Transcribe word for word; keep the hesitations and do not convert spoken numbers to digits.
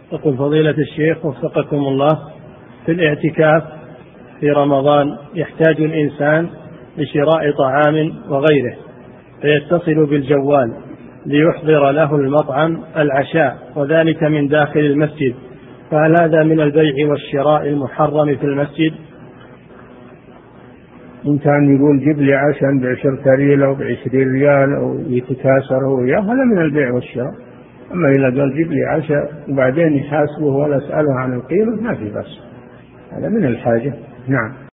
يقول فضيلة الشيخ وفقكم الله، في الاعتكاف في رمضان يحتاج الإنسان لشراء طعام وغيره، فيتصل بالجوال ليحضر له المطعم العشاء وذلك من داخل المسجد، فهل هذا من البيع والشراء المحرم في المسجد؟ إن كان يقول جيب لي عشاء بعشرة ريال أو بعشرين ريال أو يتكاثر وياه، هذا من البيع والشراء. أما إذا قال جيب لي عشاء وبعدين يحاسبه ولا أسأله عن القيمة ما في بس، هذا من الحاجة. نعم.